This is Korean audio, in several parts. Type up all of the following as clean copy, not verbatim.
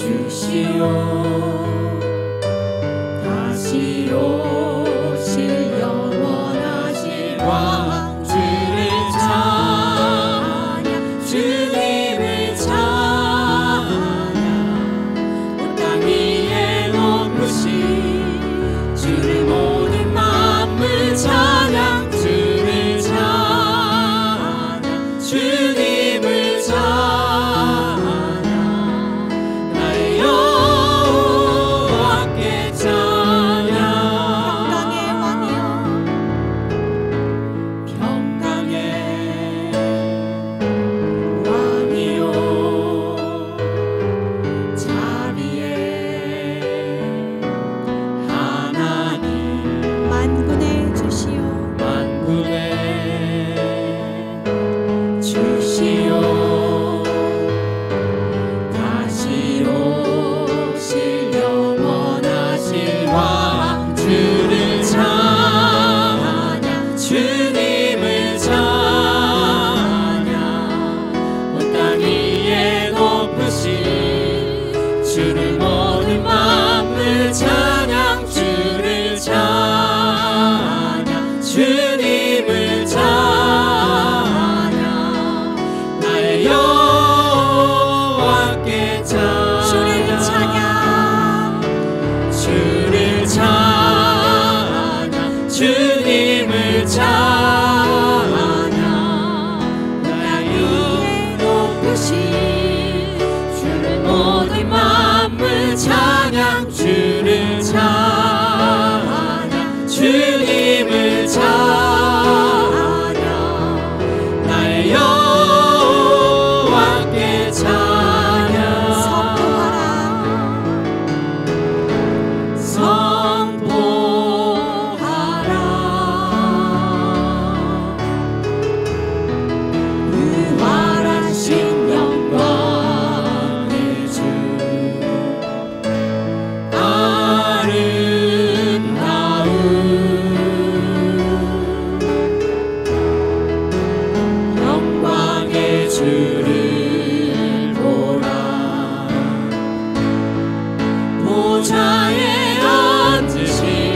주시오. 다시 오실 영원하신 왕 주를 찬양, 주님을 찬양. 온 땅 위에 높으신 주를 모든 만물 찬양, 주를 찬양, 주님을 찬양. 나의 여호와께 찬양. 평강의 왕이여, 평강의 왕이여, 자비의 하나님, 만군의 주시오. 만군의 주시오. 다시 오실 영원하신 왕 주를 찬양, 주님을 찬양. 온 땅 위에 높으신 주를 모든 만물 찬양, 주를 찬양, 주님을 찬양. 나의 여호와께 찬양, 주를 찬양. 주를 찬양, 주님을 찬양. 나의 위에 높으신 주를 모든 만물 찬양, 주를 찬양, 주님을 찬양. 나의 여호와께 찬양. 선포하라, 부활하신 영광의 주, 아름다운 영광의 주를 보라. 보좌에 앉으신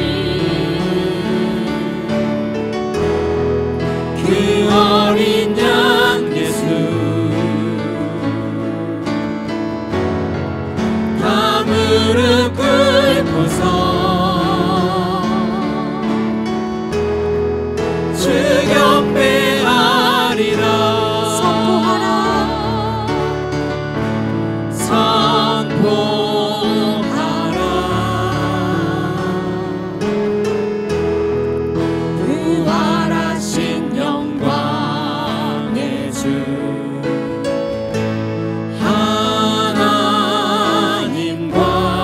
그 어린 양 예수, 다 무릎 꿇고서 주 경배하리라. 선포하라, 선포하라, 부활하신 영광의 주, 하나님과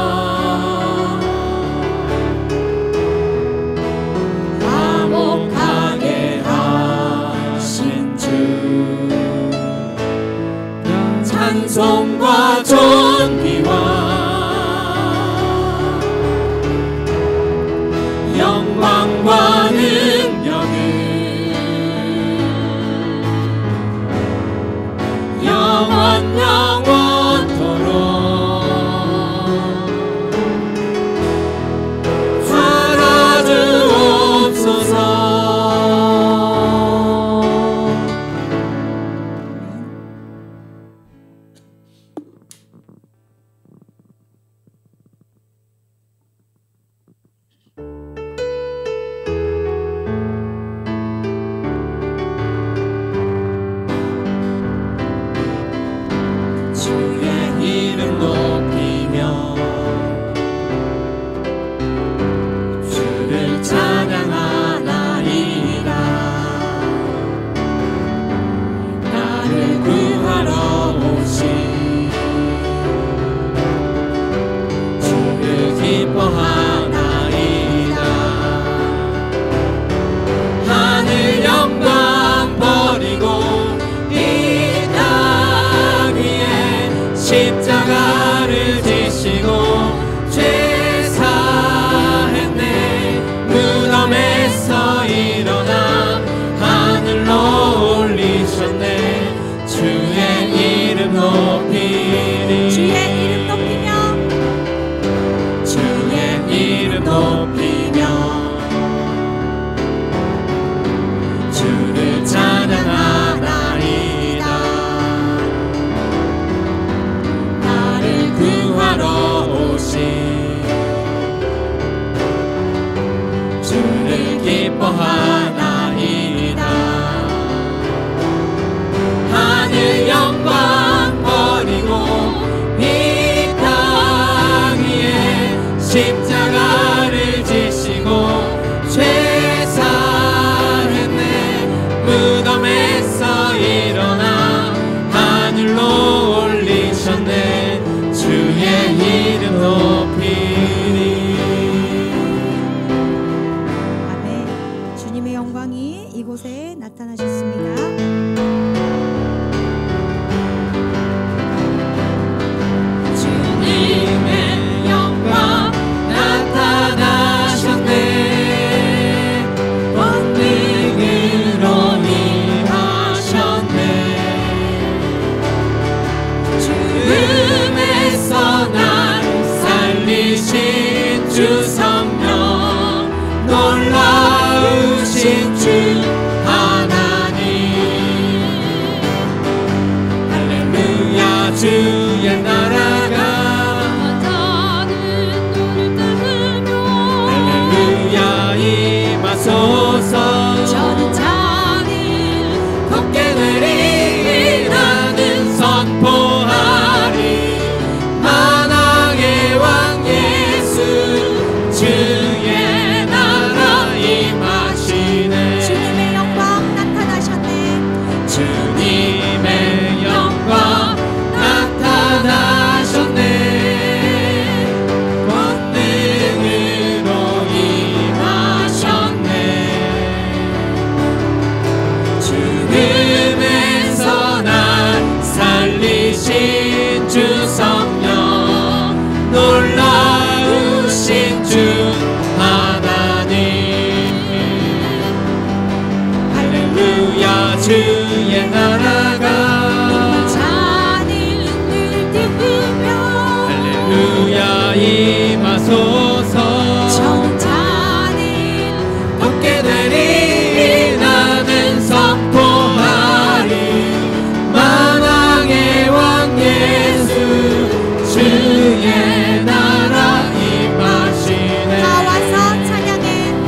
화목하게 하신 주, 찬송과 존귀와 주야 임하소서. 천자는 걷게 되리 나는 선포하리. 만왕의 왕 예수 주의 나라 임하시네. 다 와서 찬양해.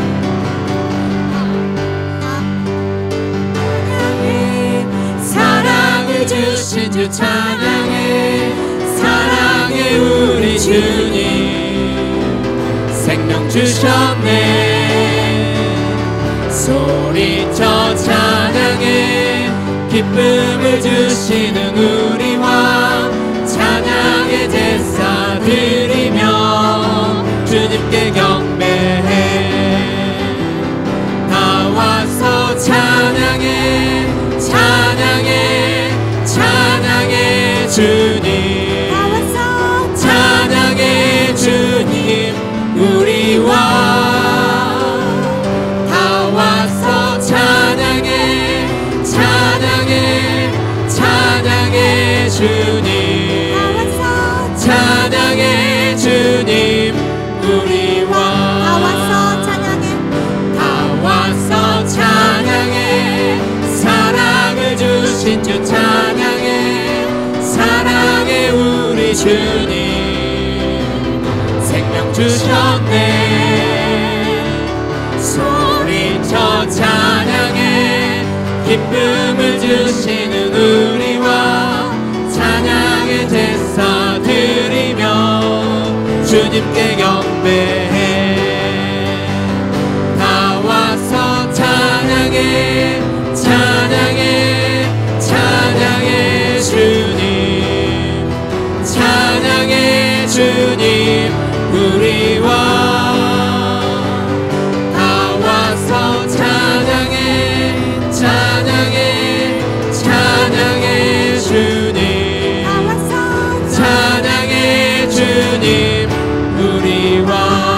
사랑을 주신 주 찬양해. 사랑해 우리 주님 생명 주셨네. 소리쳐 찬양해. 기쁨을 주시는 우리 왕 찬양의 제사 드리며 주님께 경배해. 다 와서 찬양해. 찬양해. 찬양해 주님. 다 와서 찬양해 주님 우리 왕. 다 와서 찬양해. 찬양해. 찬양해 주님. 다 와서 찬양해 주님 우리 왕. 다 와서 찬양해. 다 와서 찬양해. 사랑을 주신 주 찬양해. 사랑해 우리 주님 생명 주셨네. 소리쳐 찬양해. 기쁨을 주시는 우리 왕 찬양의 제사 드리며 주님께 경배해. 다 와서 찬양해. 찬양해. 찬양해 주님. 찬양해 주님 우리 왕. 다 와서 찬양해. 찬양해. 찬양해 주님. 다 와서 찬양해 주님 우리 왕.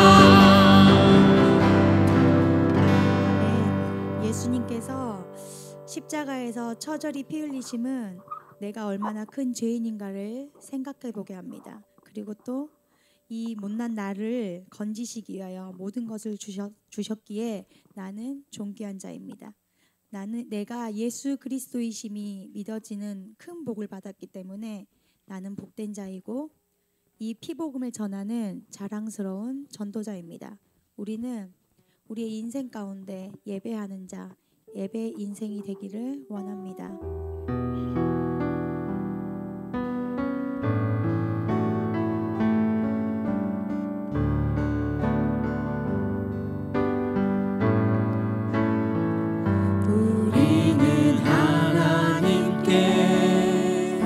네, 예수님께서 십자가에서 처절히 피 흘리심은 내가 얼마나 큰 죄인인가를 생각해 보게 합니다. 그리고 또 이 못난 나를 건지시기 위하여 모든 것을 주셨기에 나는 존귀한 자입니다. 내가 예수 그리스도이심이 믿어지는 큰 복을 받았기 때문에 나는 복된 자이고 이 피복음을 전하는 자랑스러운 전도자입니다. 우리는 우리의 인생 가운데 예배하는 자, 예배 인생이 되기를 원합니다. 우리는 하나님께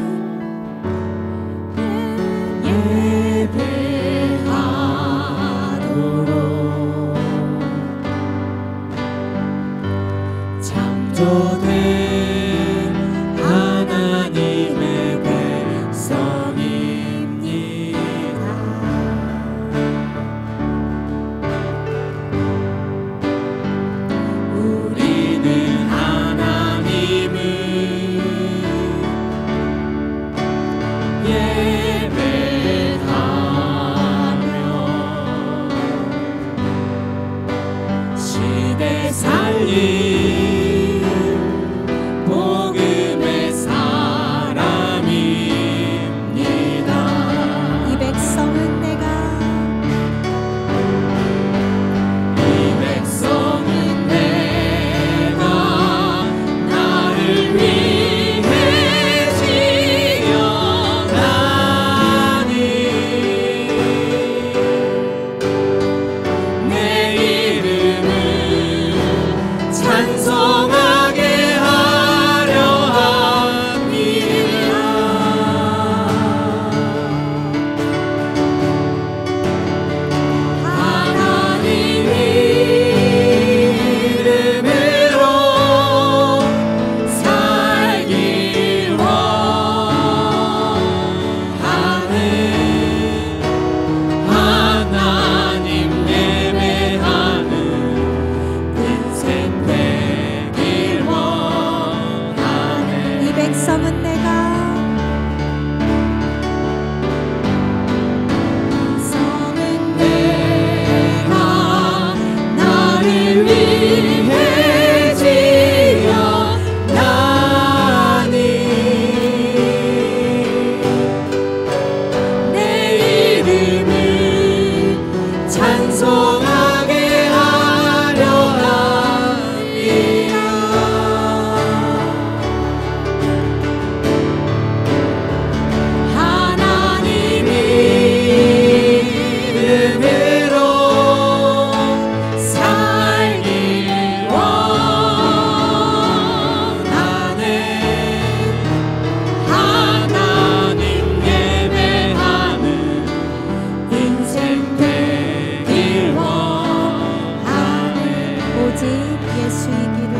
예배하도록 창조된 하나님의 백성입니다. 우리는 하나님을 예배하며 시대 살릴 복음의 사람입니다. 이 백성은 나를 위해 지어다니 내 이름을 찬송하리라. 이름을 찬송하게 하려 함이라. 하나님 이름으로 살길 원하네. 하나님 예배하는 인생 되길 원하네. 오직 예수이기를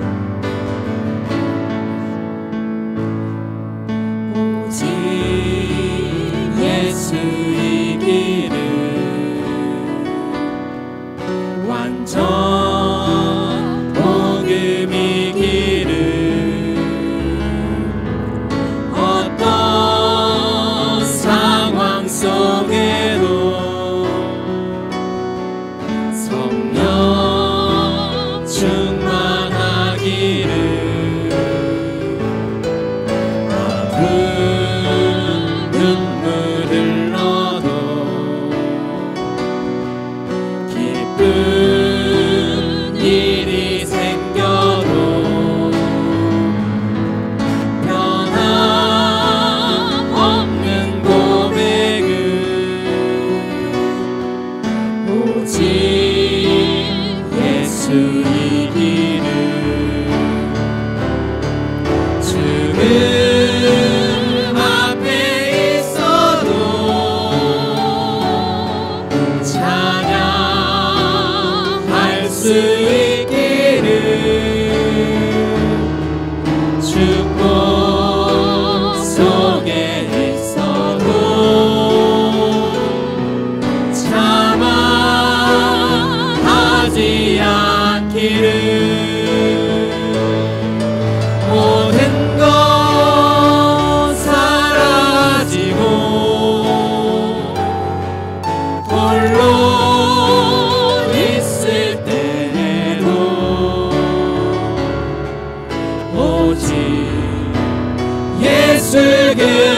오직 예수이기를 완전 복음이기를 어떤 상황 속에도 성령 충만하기를 아픈 눈물 흘러도 기쁜 일이 생겨도 변함없는 고백은 오직 예수이기를. 죽음 앞에 있어도 찬양할 수 있기를. 축복 속에 있어도 자만하지 않기를. 모든 것 사라지고 홀로 있을 때에도 오직 예수 그